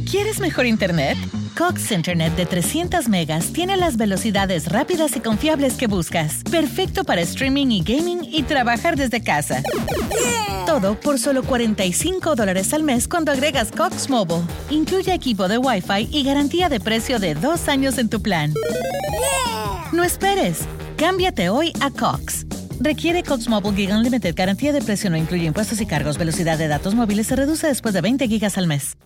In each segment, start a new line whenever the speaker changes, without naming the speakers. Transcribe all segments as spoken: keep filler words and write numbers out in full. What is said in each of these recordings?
¿Quieres mejor internet? Cox Internet de trescientos megas tiene las velocidades rápidas y confiables que buscas. Perfecto para streaming y gaming y trabajar desde casa. Yeah. Todo por solo cuarenta y cinco dólares al mes cuando agregas Cox Mobile. Incluye equipo de Wi-Fi y garantía de precio de dos años en tu plan. Yeah. No esperes. Cámbiate hoy a Cox. Requiere Cox Mobile Gig Unlimited. Garantía de precio no incluye impuestos y cargos. Velocidad de datos móviles se reduce después de veinte gigas al mes.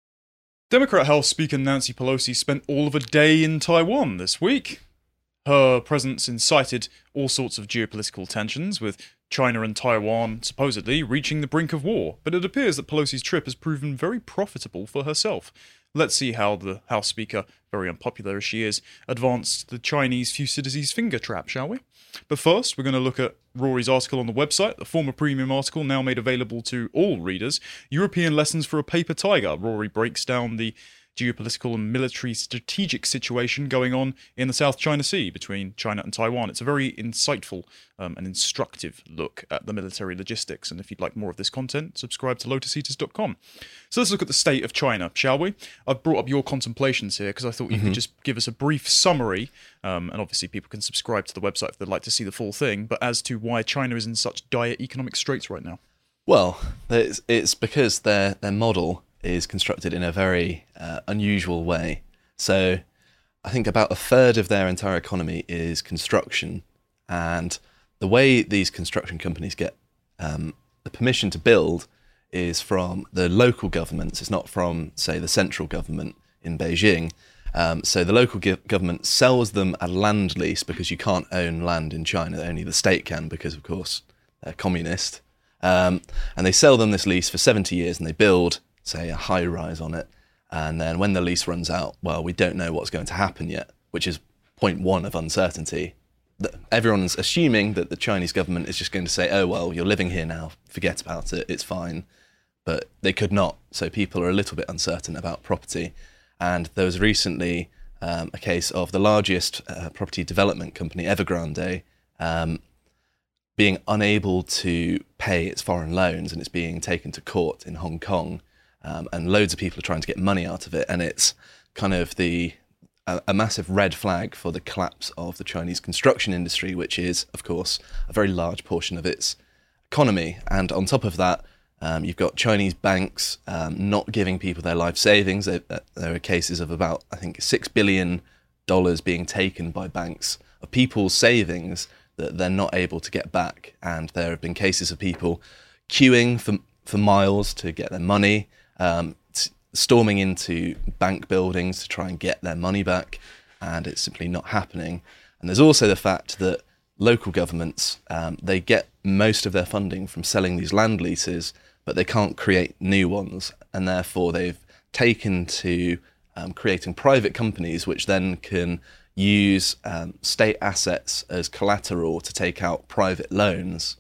Democrat House Speaker Nancy Pelosi spent all of a day in Taiwan this week. Her presence incited all sorts of geopolitical tensions, with China and Taiwan supposedly reaching the brink of war, but it appears that Pelosi's trip has proven very profitable for herself. Let's see how the House Speaker, very unpopular as she is, advanced the Chinese Thucydides finger trap, shall we? But first, we're going to look at Rory's article on the website, the former premium article now made available to all readers, European Lessons for a Paper Tiger. Rory breaks down the geopolitical and military strategic situation going on in the South China Sea between China and Taiwan. It's a very insightful um, and instructive look at the military logistics, and if you'd like more of this content, subscribe to lotus eaters dot com. So let's look at the state of China, shall we? I've brought up your contemplations here because I thought you mm-hmm. could just give us a brief summary, um, and obviously people can subscribe to the website if they'd like to see the full thing, but as to why China is in such dire economic straits right now.
Well, it's, it's because their their model is constructed in a very uh, unusual way. So I think about a third of their entire economy is construction, and the way these construction companies get um, the permission to build is from the local governments. It's not from, say, the central government in Beijing. Um, so the local go- government sells them a land lease because you can't own land in China. Only the state can because, of course, they're communist. Um, and they sell them this lease for seventy years and they build, say, a high rise on it, and then when the lease runs out, well, we don't know what's going to happen yet, which is point one of uncertainty. Everyone's assuming that the Chinese government is just going to say, oh, well, you're living here now, forget about it, it's fine. But they could not, so people are a little bit uncertain about property. And there was recently um, a case of the largest uh, property development company, Evergrande, um, being unable to pay its foreign loans, and it's being taken to court in Hong Kong. Um, and loads of people are trying to get money out of it, and it's kind of the a, a massive red flag for the collapse of the Chinese construction industry, which is, of course, a very large portion of its economy. And on top of that, um, you've got Chinese banks um, not giving people their life savings. There, there are cases of about, I think, six billion dollars being taken by banks of people's savings that they're not able to get back. And there have been cases of people queuing for, for miles to get their money, Um, storming into bank buildings to try and get their money back, and it's simply not happening. And there's also the fact that local governments, um, they get most of their funding from selling these land leases, but they can't create new ones, and therefore they've taken to um, creating private companies which then can use um, state assets as collateral to take out private loans.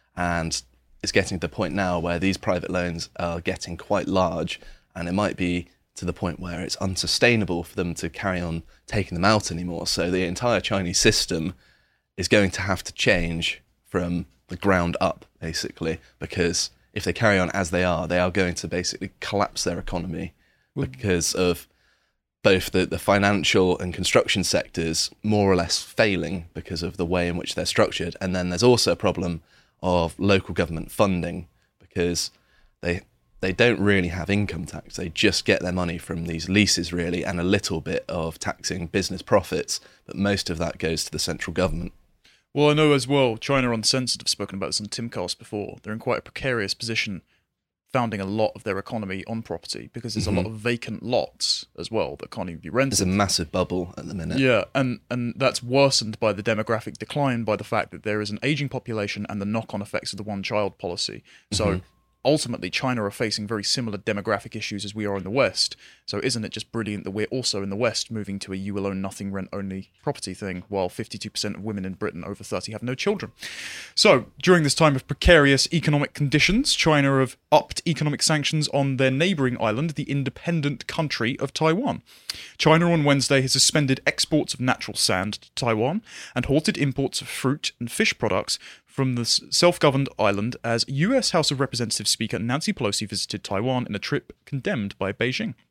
And it's getting to the point now where these private loans are getting quite large, and it might be to the point where it's unsustainable for them to carry on taking them out anymore. So the entire Chinese system is going to have to change from the ground up, basically, because if they carry on as they are, they are going to basically collapse their economy because of both the, the financial and construction sectors more or less failing because of the way in which they're structured. And then there's also a problem of local government funding, because they they don't really have income tax. They just get their money from these leases, really, and a little bit of taxing business profits, but most of that goes to the central government.
Well, I know as well, China Uncensored have spoken about this on Timcast before. They're in quite a precarious position, founding a lot of their economy on property, because there's mm-hmm. a lot of vacant lots as well that can't even be rented.
There's a massive bubble at the minute.
Yeah, and, and that's worsened by the demographic decline, by the fact that there is an aging population and the knock-on effects of the one-child policy. So mm-hmm. ultimately, China are facing very similar demographic issues as we are in the West. So isn't it just brilliant that we're also in the West moving to a you will own nothing, rent only property thing, while fifty-two percent of women in Britain over thirty have no children? So during this time of precarious economic conditions, China have upped economic sanctions on their neighbouring island, the independent country of Taiwan. China on Wednesday has suspended exports of natural sand to Taiwan and halted imports of fruit and fish products from the self-governed island as U S House of Representatives Speaker Nancy Pelosi visited Taiwan in a trip condemned by Beijing.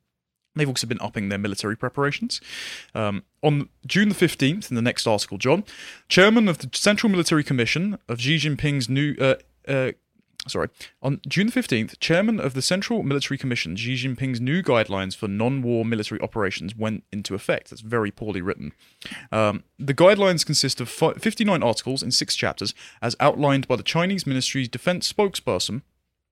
They've also been upping their military preparations. Um, on June the fifteenth, in the next article, John, chairman of the Central Military Commission of Xi Jinping's new... Uh, uh, sorry. On June the fifteenth, chairman of the Central Military Commission, Xi Jinping's new guidelines for non-war military operations went into effect. That's very poorly written. Um, the guidelines consist of fifty-nine articles in six chapters, as outlined by the Chinese Ministry's defense spokesperson,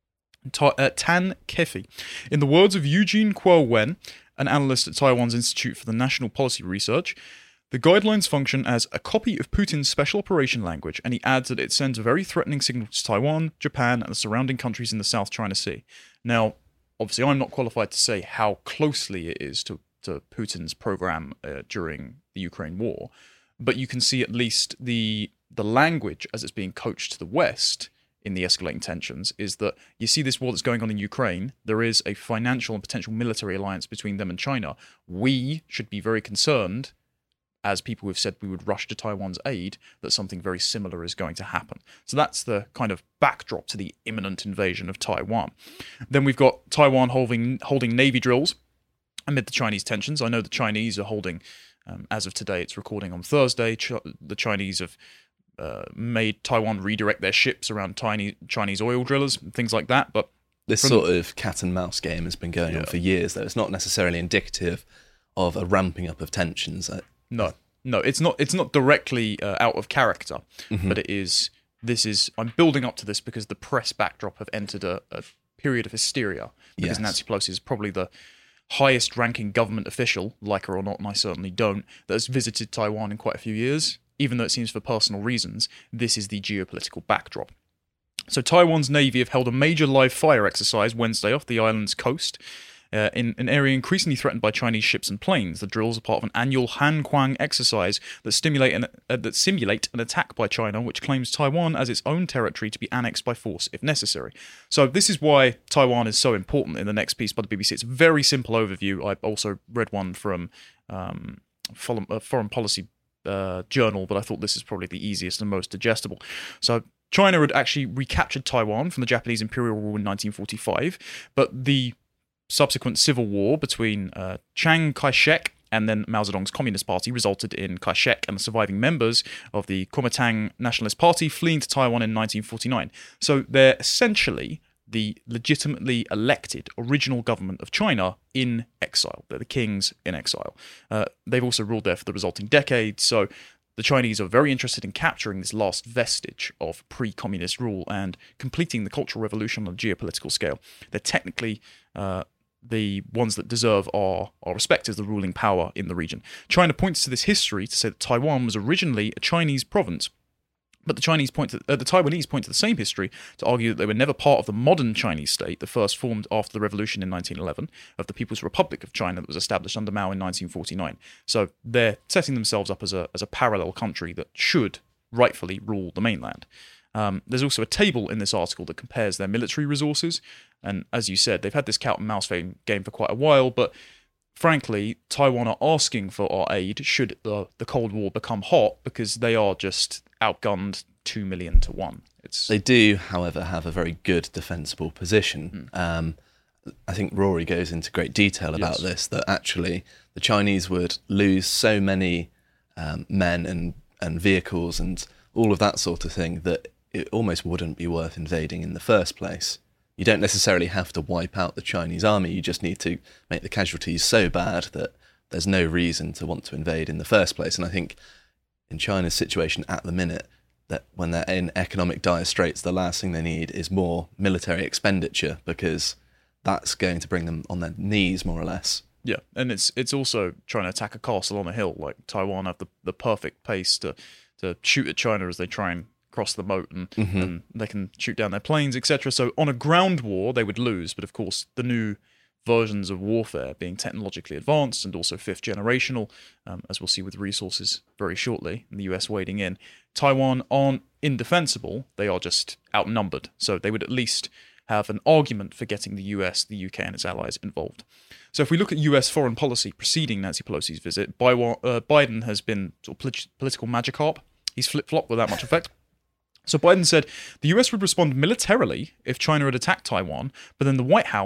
Ta- uh, Tan Kefi. In the words of Eugene Kuo-wen, an analyst at Taiwan's Institute for the National Policy Research, the guidelines function as a copy of Putin's special operation language, and he adds that it sends a very threatening signal to Taiwan, Japan, and the surrounding countries in the South China Sea. Now, obviously, I'm not qualified to say how closely it is to, to Putin's program uh, during the Ukraine war, but you can see at least the the language as it's being coached to the West in the escalating tensions is that you see this war that's going on in Ukraine, there is a financial and potential military alliance between them and China. We should be very concerned, as people who have said we would rush to Taiwan's aid, that something very similar is going to happen. So that's the kind of backdrop to the imminent invasion of Taiwan. Then we've got Taiwan holding, holding navy drills amid the Chinese tensions. I know the Chinese are holding, um, as of today, it's recording on Thursday, Ch- the Chinese have Uh, made Taiwan redirect their ships around tiny Chinese oil drillers and things like that. But
this sort of cat and mouse game has been going yeah. on for years, though. It's not necessarily indicative of a ramping up of tensions.
No, no, it's not. It's not directly uh, out of character,
mm-hmm.
but it is. This is. I'm building up to this because the press backdrop have entered a, a period of hysteria. Because
yes.
Nancy Pelosi is probably the highest-ranking government official, like her or not, and I certainly don't, that has visited Taiwan in quite a few years. Even though it seems for personal reasons, this is the geopolitical backdrop. So Taiwan's Navy have held a major live fire exercise Wednesday off the island's coast, uh, in an area increasingly threatened by Chinese ships and planes. The drills are part of an annual Hanquang exercise that stimulate an, uh, that simulate an attack by China, which claims Taiwan as its own territory to be annexed by force if necessary. So this is why Taiwan is so important in the next piece by the B B C. It's a very simple overview. I also read one from um, Foreign, uh, Foreign Policy Uh, journal, but I thought this is probably the easiest and most digestible. So China had actually recaptured Taiwan from the Japanese imperial rule in nineteen forty-five, but the subsequent civil war between uh, Chiang Kai-shek and then Mao Zedong's Communist Party resulted in Kai-shek and the surviving members of the Kuomintang Nationalist Party fleeing to Taiwan in nineteen forty-nine. So they're essentially the legitimately elected original government of China in exile. They're the kings in exile. Uh, they've also ruled there for the resulting decades, so the Chinese are very interested in capturing this last vestige of pre-communist rule and completing the Cultural Revolution on a geopolitical scale. They're technically uh, the ones that deserve our, our respect as the ruling power in the region. China points to this history to say that Taiwan was originally a Chinese province, but the Chinese point to, uh, the Taiwanese point to the same history to argue that they were never part of the modern Chinese state, the first formed after the revolution in nineteen eleven, of the People's Republic of China that was established under Mao in nineteen forty-nine. So they're setting themselves up as a as a parallel country that should rightfully rule the mainland. Um, there's also a table in this article that compares their military resources, and as you said, they've had this cat and mouse game for quite a while, but frankly, Taiwan are asking for our aid should the, the Cold War become hot, because they are just outgunned two million to one. It's
They do, however, have a very good defensible position.
Mm.
Um, I think Rory goes into great detail about
Yes.
this, that actually the Chinese would lose so many um, men and, and vehicles and all of that sort of thing that it almost wouldn't be worth invading in the first place. You don't necessarily have to wipe out the Chinese army, you just need to make the casualties so bad that there's no reason to want to invade in the first place. And I think in China's situation at the minute, that when they're in economic dire straits, the last thing they need is more military expenditure, because that's going to bring them on their knees, more or less.
Yeah, and it's it's also trying to attack a castle on a hill. Like Taiwan have the, the perfect pace to, to shoot at China as they try and cross the moat, and,
mm-hmm.
and they can shoot down their planes, et cetera. So on a ground war, they would lose. But of course, the new versions of warfare being technologically advanced and also fifth generational, um, as we'll see with resources very shortly, and the U S wading in, Taiwan aren't indefensible. They are just outnumbered. So they would at least have an argument for getting the U S, the U K, and its allies involved. So if we look at U S foreign policy preceding Nancy Pelosi's visit, Biden has been sort of polit- political magikarp. He's flip-flopped without much effect. So Biden said the U S would respond militarily if China had attacked Taiwan, but then the White House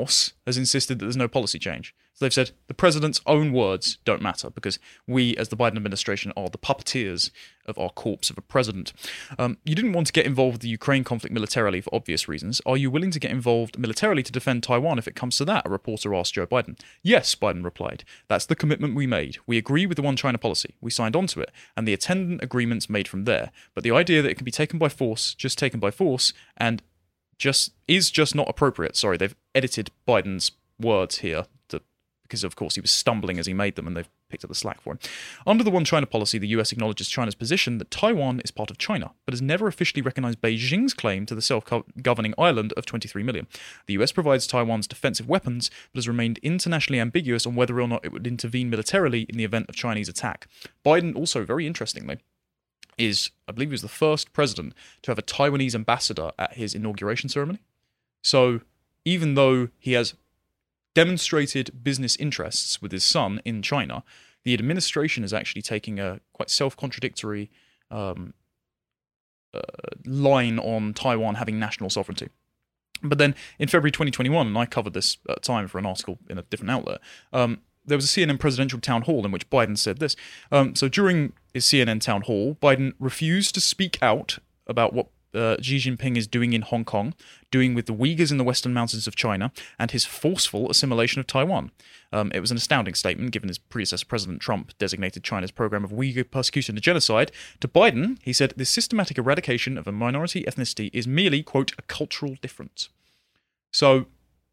has insisted that there's no policy change. So they've said the president's own words don't matter because we, as the Biden administration, are the puppeteers of our corpse of a president. Um, you didn't want to get involved with the Ukraine conflict militarily for obvious reasons. Are you willing to get involved militarily to defend Taiwan if it comes to that? A reporter asked Joe Biden. Yes, Biden replied. That's the commitment we made. We agree with the one China policy. We signed on to it, and the attendant agreements made from there. But the idea that it can be taken by force, just taken by force, and just is just not appropriate. Sorry, they've edited Biden's words here to, because, of course, he was stumbling as he made them, and they've picked up the slack for him. Under the One China policy, the U S acknowledges China's position that Taiwan is part of China, but has never officially recognized Beijing's claim to the self-governing island of twenty-three million. The U S provides Taiwan's defensive weapons, but has remained internationally ambiguous on whether or not it would intervene militarily in the event of Chinese attack. Biden also, very interestingly, is, I believe he was the first president to have a Taiwanese ambassador at his inauguration ceremony. So even though he has demonstrated business interests with his son in China, the administration is actually taking a quite self-contradictory um, uh, line on Taiwan having national sovereignty. But then in February twenty twenty-one, and I covered this at the time for an article in a different outlet, um, there was a C N N presidential town hall in which Biden said this. Um, so during his C N N town hall, Biden refused to speak out about what uh, Xi Jinping is doing in Hong Kong, doing with the Uyghurs in the western mountains of China, and his forceful assimilation of Taiwan. Um, it was an astounding statement, given his predecessor, President Trump, designated China's program of Uyghur persecution as genocide. To Biden, he said, this systematic eradication of a minority ethnicity is merely, quote, a cultural difference. So,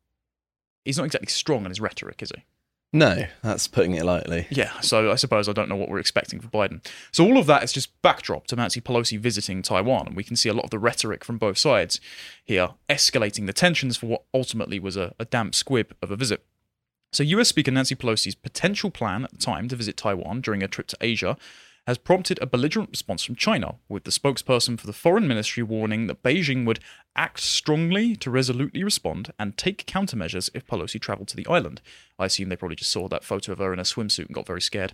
he's not exactly strong in his rhetoric, is he?
No, that's putting it lightly.
Yeah, so I suppose I don't know what we're expecting for Biden. So all of that is just backdrop to Nancy Pelosi visiting Taiwan, and we can see a lot of the rhetoric from both sides here, escalating the tensions for what ultimately was a, a damp squib of a visit. So U S Speaker Nancy Pelosi's potential plan at the time to visit Taiwan during a trip to Asia has prompted a belligerent response from China, with the spokesperson for the foreign ministry warning that Beijing would act strongly to resolutely respond and take countermeasures if Pelosi travelled to the island. I assume they probably just saw that photo of her in a swimsuit and got very scared.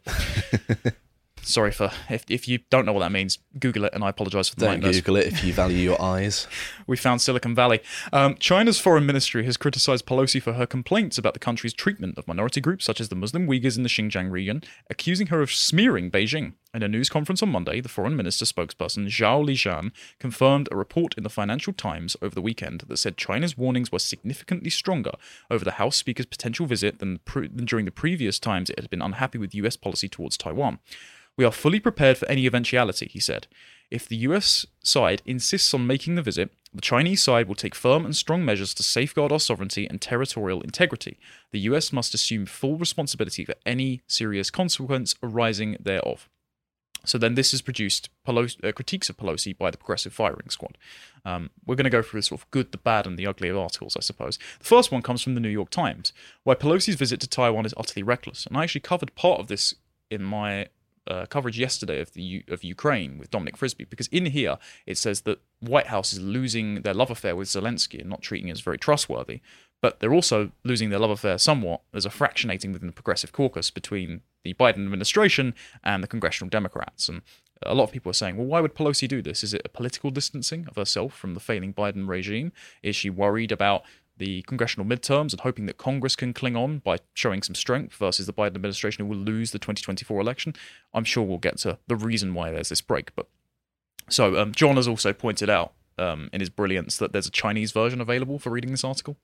Sorry for, if if you don't know what that means, Google it, and I apologise for the
Don't Google it if you value your eyes.
We found Silicon Valley. Um, China's foreign ministry has criticised Pelosi for her complaints about the country's treatment of minority groups such as the Muslim Uyghurs in the Xinjiang region, accusing her of smearing Beijing. In a news conference on Monday, the foreign minister spokesperson Zhao Lijian confirmed a report in the Financial Times over the weekend that said China's warnings were significantly stronger over the House Speaker's potential visit than, pre- than during the previous times it had been unhappy with U S policy towards Taiwan. We are fully prepared for any eventuality, he said. If the U S side insists on making the visit, the Chinese side will take firm and strong measures to safeguard our sovereignty and territorial integrity. The U S must assume full responsibility for any serious consequence arising thereof. So then this has produced Pelosi, uh, critiques of Pelosi by the Progressive Firing Squad. Um, we're going to go through the sort of good, the bad, and the ugly of articles, I suppose. The first one comes from the New York Times, why Pelosi's visit to Taiwan is utterly reckless. And I actually covered part of this in my Uh, coverage yesterday of the U- of Ukraine with Dominic Frisby, because in here it says that White House is losing their love affair with Zelensky and not treating him as very trustworthy, but they're also losing their love affair somewhat. There's a fractionating within the Progressive Caucus between the Biden administration and the Congressional Democrats, and a lot of people are saying, well, why would Pelosi do this? Is it a political distancing of herself from the failing Biden regime? Is she worried about the congressional midterms and hoping that Congress can cling on by showing some strength versus the Biden administration who will lose the twenty twenty-four election? I'm sure we'll get to the reason why there's this break. But so um, John has also pointed out um, in his brilliance that there's a Chinese version available for reading this article,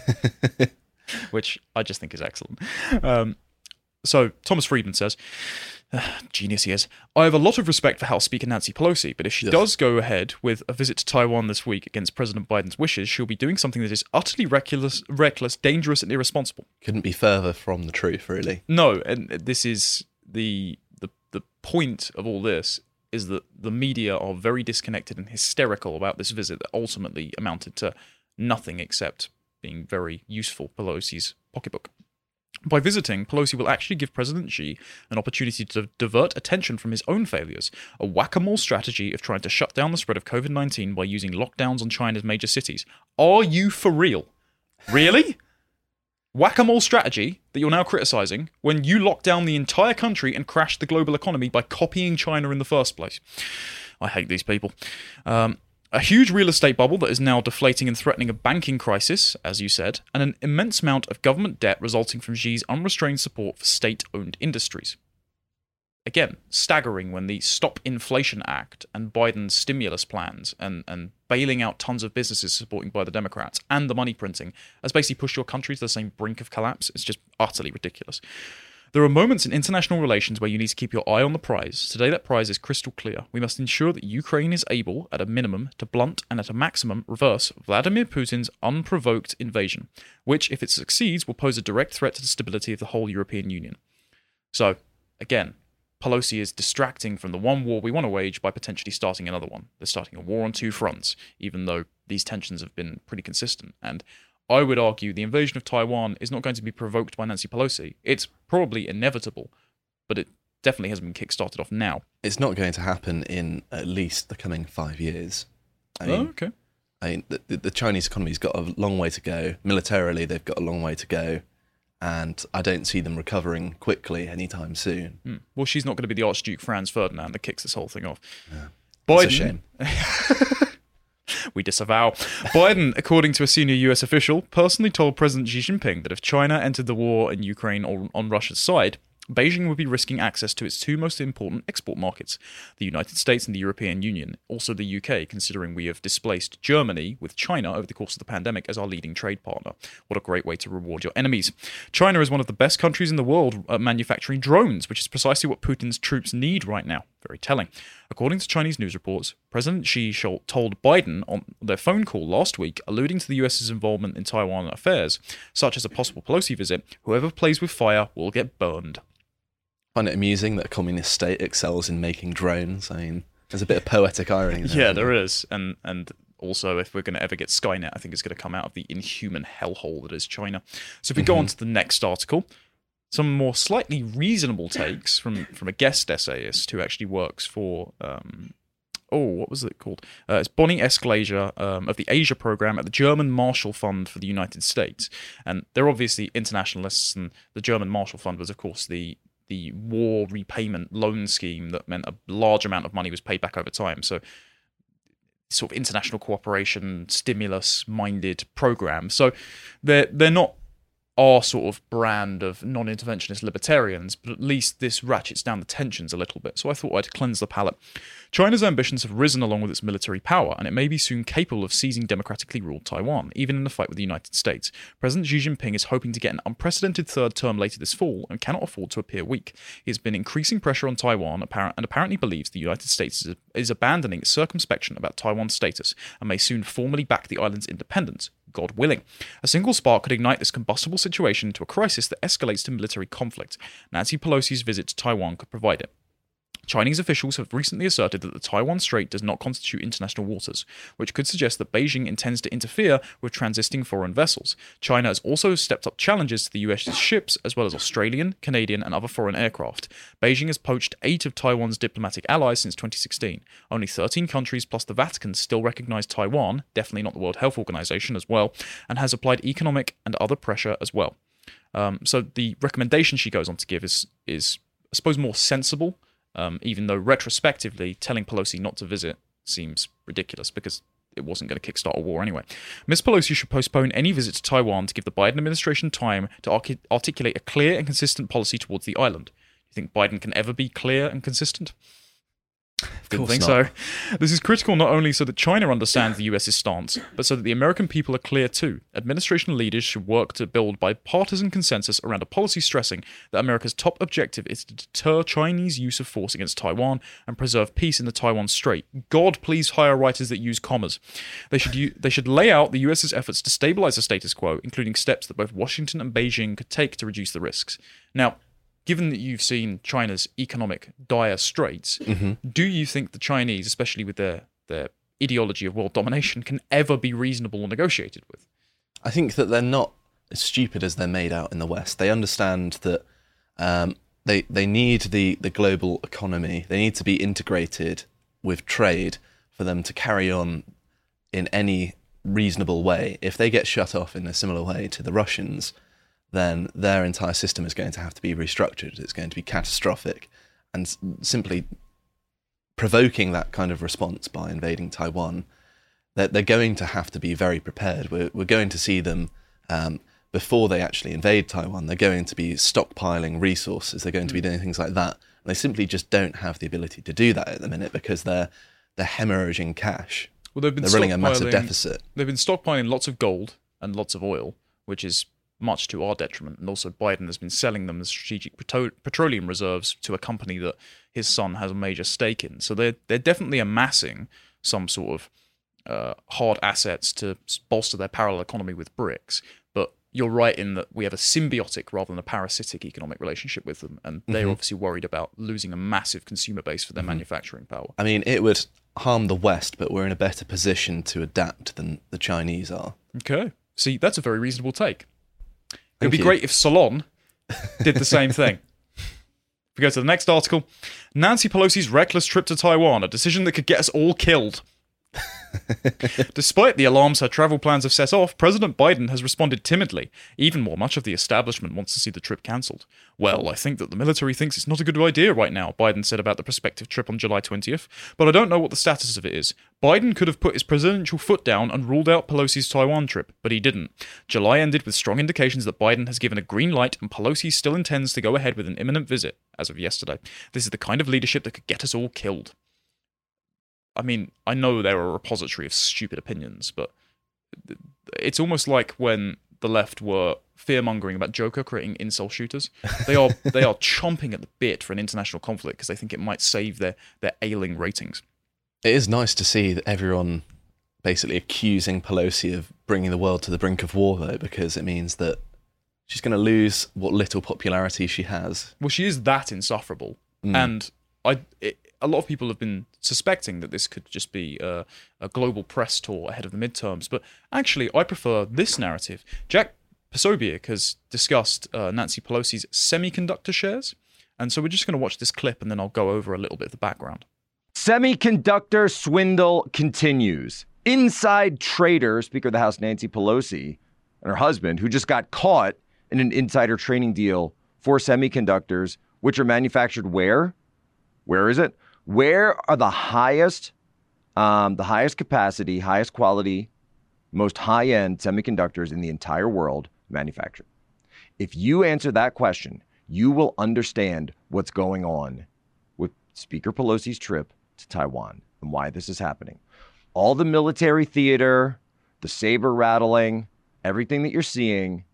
which I just think is excellent. Um, so Thomas Friedman says, genius he is, I have a lot of respect for House Speaker Nancy Pelosi, but if she yes. does go ahead with a visit to Taiwan this week against President Biden's wishes, she'll be doing something that is utterly reckless, reckless, dangerous, and irresponsible.
Couldn't be further from the truth, really.
No, and this is the the the point of all this is that the media are very disconnected and hysterical about this visit that ultimately amounted to nothing except being very useful Pelosi's pocketbook. By visiting, Pelosi will actually give President Xi an opportunity to divert attention from his own failures, a whack-a-mole strategy of trying to shut down the spread of covid nineteen by using lockdowns on China's major cities. Are you for real? Really? Whack-a-mole strategy that you're now criticising when you locked down the entire country and crashed the global economy by copying China in the first place. I hate these people. Um... A huge real estate bubble that is now deflating and threatening a banking crisis, as you said, and an immense amount of government debt resulting from Xi's unrestrained support for state-owned industries. Again, staggering when the Stop Inflation Act and Biden's stimulus plans and, and bailing out tons of businesses supported by the Democrats and the money printing has basically pushed your country to the same brink of collapse. It's just utterly ridiculous. There are moments in international relations where you need to keep your eye on the prize. Today that prize is crystal clear. We must ensure that Ukraine is able, at a minimum, to blunt and at a maximum reverse Vladimir Putin's unprovoked invasion, which, if it succeeds, will pose a direct threat to the stability of the whole European Union. So, again, Pelosi is distracting from the one war we want to wage by potentially starting another one. They're starting a war on two fronts, even though these tensions have been pretty consistent. And I would argue the invasion of Taiwan is not going to be provoked by Nancy Pelosi. It's probably inevitable, but it definitely hasn't been kickstarted off now.
It's not going to happen in at least the coming five years. I mean,
oh, okay.
I mean, the, the Chinese economy's got a long way to go. Militarily, they've got a long way to go. And I don't see them recovering quickly anytime soon.
Hmm. Well, she's not going to be the Archduke Franz Ferdinand that kicks this whole thing off.
Yeah.
Biden,
It's a shame.
We disavow. Biden, according to a senior U S official, personally told President Xi Jinping that if China entered the war in Ukraine or on Russia's side, Beijing would be risking access to its two most important export markets, the United States and the European Union, also the U K, considering we have displaced Germany with China over the course of the pandemic as our leading trade partner. What a great way to reward your enemies. China is one of the best countries in the world at manufacturing drones, which is precisely what Putin's troops need right now. Very telling. According to Chinese news reports, President Xi told Biden on their phone call last week, alluding to the US's involvement in Taiwan affairs, such as a possible Pelosi visit, whoever plays with fire will get burned.
I find it amusing that a communist state excels in making drones. I mean, there's a bit of poetic irony there.
Yeah, there is. And and also, if we're going to ever get Skynet, I think it's going to come out of the inhuman hellhole that is China. So if we go on to the next article, some more slightly reasonable takes from, from a guest essayist who actually works for... Um, oh, what was it called? Uh, it's Bonnie S. Glaser um, of the Asia program at the German Marshall Fund for the United States. And they're obviously internationalists, and the German Marshall Fund was, of course, the... the war repayment loan scheme that meant a large amount of money was paid back over time. So sort of international cooperation, stimulus-minded program. So they're, they're not our sort of brand of non-interventionist libertarians, but at least this ratchets down the tensions a little bit. So I thought I'd cleanse the palate. China's ambitions have risen along with its military power, and it may be soon capable of seizing democratically ruled Taiwan, even in the fight with the United States. President Xi Jinping is hoping to get an unprecedented third term later this fall and cannot afford to appear weak. He has been increasing pressure on Taiwan and apparently believes the United States is abandoning its circumspection about Taiwan's status and may soon formally back the island's independence, God willing. A single spark could ignite this combustible situation to a crisis that escalates to military conflict. Nancy Pelosi's visit to Taiwan could provide it. Chinese officials have recently asserted that the Taiwan Strait does not constitute international waters, which could suggest that Beijing intends to interfere with transiting foreign vessels. China has also stepped up challenges to the U S's ships, as well as Australian, Canadian, and other foreign aircraft. Beijing has poached eight of Taiwan's diplomatic allies since twenty sixteen. Only thirteen countries plus the Vatican still recognize Taiwan, definitely not the World Health Organization as well, and has applied economic and other pressure as well. Um, so the recommendation she goes on to give is, is I suppose, more sensible. Um, even though retrospectively telling Pelosi not to visit seems ridiculous because it wasn't going to kickstart a war anyway. Miz Pelosi should postpone any visit to Taiwan to give the Biden administration time to arc- articulate a clear and consistent policy towards the island. Do you think Biden can ever be clear and consistent? Didn't think
not.
so. This is critical not only so that China understands the US's stance, but so that the American people are clear too. Administration leaders should work to build bipartisan consensus around a policy stressing that America's top objective is to deter Chinese use of force against Taiwan and preserve peace in the Taiwan Strait. God, please hire writers that use commas. They should u- they should lay out the US's efforts to stabilize the status quo, including steps that both Washington and Beijing could take to reduce the risks. Now, given that you've seen China's economic dire straits, mm-hmm. do you think the Chinese, especially with their, their ideology of world domination, can ever be reasonable or negotiated with?
I think that they're not as stupid as they're made out in the West. They understand that um, they they need the, the global economy. They need to be integrated with trade for them to carry on in any reasonable way. If they get shut off in a similar way to the Russians, then their entire system is going to have to be restructured. It's going to be catastrophic. And simply provoking that kind of response by invading Taiwan they're, they're going to have to be very prepared. We're, we're going to see them um, before they actually invade Taiwan. They're going to be stockpiling resources. They're going to be doing things like that. And they simply just don't have the ability to do that at the minute because they're they're hemorrhaging cash.
Well, they've been
they're running a massive deficit.
They've been stockpiling lots of gold and lots of oil, which is much to our detriment. And also Biden has been selling them as strategic petro- petroleum reserves to a company that his son has a major stake in. So they're, they're definitely amassing some sort of uh, hard assets to bolster their parallel economy with BRICS. But you're right in that we have a symbiotic rather than a parasitic economic relationship with them. And they're mm-hmm. obviously worried about losing a massive consumer base for their mm-hmm. manufacturing power.
I mean, it would harm the West, but we're in a better position to adapt than the Chinese are.
Okay. See, that's a very reasonable take. It would be
you.
great if Salon did the same thing. If we go to the next article, Nancy Pelosi's reckless trip to Taiwan, a decision that could get us all killed. Despite the alarms her travel plans have set off, President Biden has responded timidly, even more much of the establishment wants to see the trip cancelled. Well, I think that the military thinks it's not a good idea right now, Biden said about the prospective trip on July twentieth, but I don't know what the status of it is. Biden could have put his presidential foot down and ruled out Pelosi's Taiwan trip, but he didn't. July ended with strong indications that Biden has given a green light and Pelosi still intends to go ahead with an imminent visit, as of yesterday. This is the kind of leadership that could get us all killed. I mean, I know they're a repository of stupid opinions, but it's almost like when the left were fear-mongering about Joker creating incel shooters. They are they are chomping at the bit for an international conflict because they think it might save their, their ailing ratings.
It is nice to see that everyone basically accusing Pelosi of bringing the world to the brink of war, though, because it means that she's going to lose what little popularity she has.
Well, she is that insufferable. Mm. And I... It, a lot of people have been suspecting that this could just be a, a global press tour ahead of the midterms, but actually I prefer this narrative. Jack Posobiec has discussed uh, Nancy Pelosi's semiconductor shares, and so we're just going to watch this clip and then I'll go over a little bit of the background.
Semiconductor swindle continues. Inside trader, Speaker of the House Nancy Pelosi, and her husband, who just got caught in an insider trading deal for semiconductors, which are manufactured where? Where is it? Where are the highest, um, the highest capacity, highest quality, most high-end semiconductors in the entire world manufactured? If you answer that question, you will understand what's going on with Speaker Pelosi's trip to Taiwan and why this is happening. All the military theater, the saber rattling, everything that you're seeing,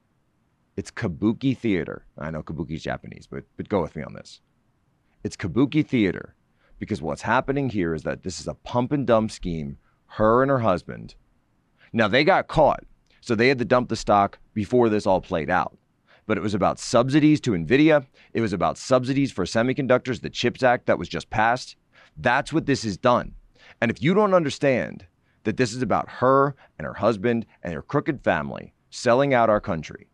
it's kabuki theater. I know kabuki's Japanese, but but go with me on this. It's kabuki theater. Because what's happening here is that this is a pump and dump scheme, her and her husband. Now, they got caught, so they had to dump the stock before this all played out. But it was about subsidies to NVIDIA. It was about subsidies for semiconductors, the CHIPS Act that was just passed. That's what this has done. And if you don't understand that this is about her and her husband and her crooked family selling out our country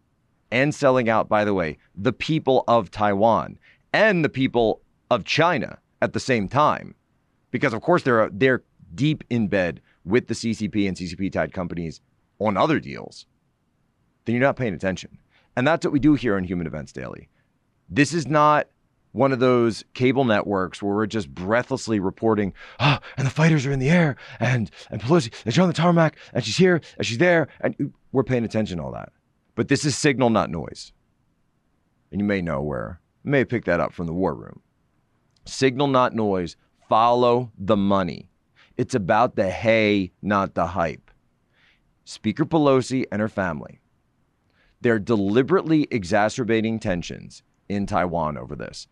and selling out, by the way, the people of Taiwan and the people of China at the same time, because of course they're they're deep in bed with the C C P and C C P-tied companies on other deals, then you're not paying attention. And that's what we do here on Human Events Daily. This is not one of those cable networks where we're just breathlessly reporting, ah, oh, and the fighters are in the air, and and Pelosi, and she's on the tarmac, and she's here, and she's there, and we're paying attention to all that. But this is signal, not noise. And you may know where, you may have picked that up from the War Room. Signal, not noise. Follow the money. It's about the hay, not the hype. Speaker Pelosi and her family, they're deliberately exacerbating tensions in Taiwan over this.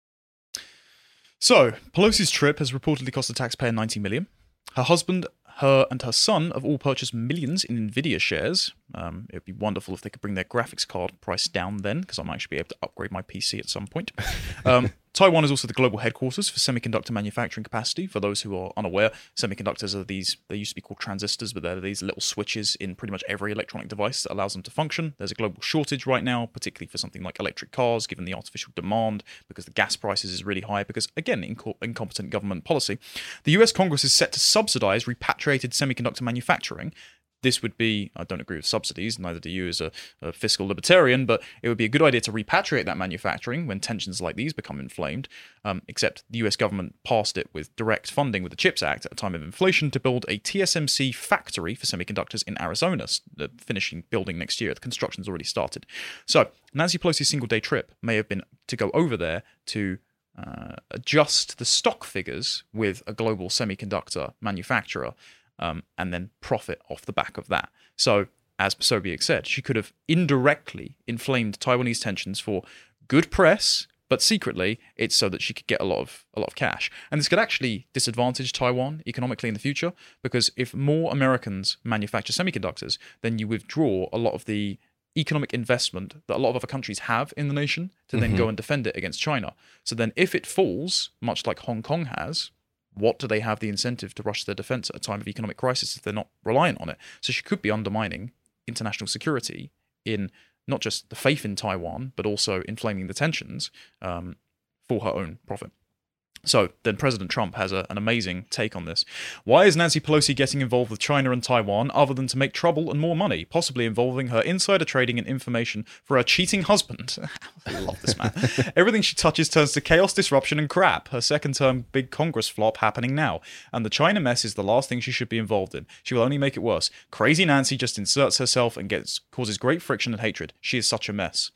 So, Pelosi's trip has reportedly cost the taxpayer ninety million dollars. Her husband, her and her son have all purchased millions in NVIDIA shares. Um, it would be wonderful if they could bring their graphics card price down then, because I might actually be able to upgrade my P C at some point. Um, Taiwan is also the global headquarters for semiconductor manufacturing capacity. For those who are unaware, semiconductors are these, they used to be called transistors, but they're these little switches in pretty much every electronic device that allows them to function. There's a global shortage right now, particularly for something like electric cars, given the artificial demand, because the gas prices is really high, because, again, inco- incompetent government policy. The U S Congress is set to subsidize repatriated semiconductor manufacturing, this would be, I don't agree with subsidies, neither do you as a, a fiscal libertarian, but it would be a good idea to repatriate that manufacturing when tensions like these become inflamed, um, except the U S government passed it with direct funding with the CHIPS Act at a time of inflation to build a T S M C factory for semiconductors in Arizona, the finishing building next year. The construction's already started. So Nancy Pelosi's single-day trip may have been to go over there to uh, adjust the stock figures with a global semiconductor manufacturer, Um, and then profit off the back of that. So, as Posobiec said, she could have indirectly inflamed Taiwanese tensions for good press, but secretly it's so that she could get a lot of a lot of cash. And this could actually disadvantage Taiwan economically in the future, because if more Americans manufacture semiconductors, then you withdraw a lot of the economic investment that a lot of other countries have in the nation to then
Mm-hmm.
go and defend it against China. So then if it falls, much like Hong Kong has, what do they have the incentive to rush their defense at a time of economic crisis if they're not reliant on it? So she could be undermining international security in not just the faith in Taiwan, but also inflaming the tensions um, for her own profit. So then President Trump has a, an amazing take on this. Why is Nancy Pelosi getting involved with China and Taiwan other than to make trouble and more money, possibly involving her insider trading and information for her cheating husband? I love this man. Everything she touches turns to chaos, disruption, and crap. Her second-term big Congress flop happening now. And the China mess is the last thing she should be involved in. She will only make it worse. Crazy Nancy just inserts herself and gets causes great friction and hatred. She is such a mess.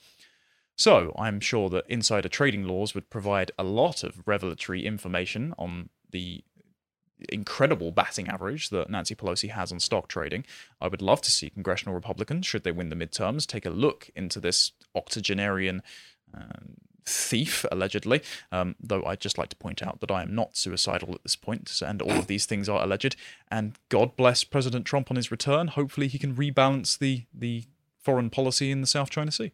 So, I'm sure that insider trading laws would provide a lot of revelatory information on the incredible batting average that Nancy Pelosi has on stock trading. I would love to see congressional Republicans, should they win the midterms, take a look into this octogenarian uh, thief, allegedly. Um, though I'd just like to point out that I am not suicidal at this point, and all of these things are alleged. And God bless President Trump on his return. Hopefully he can rebalance the, the foreign policy in the South China Sea.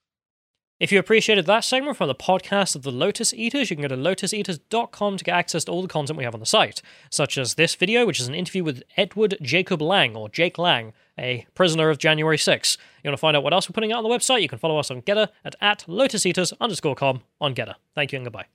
If you appreciated that segment from the podcast of the Lotus Eaters, you can go to lotus eaters dot com to get access to all the content we have on the site, such as this video, which is an interview with Edward Jacob Lang, or Jake Lang, a prisoner of January sixth. You want to find out what else we're putting out on the website, you can follow us on Getter at, at lotuseaters underscore com on Getter. Thank you and goodbye.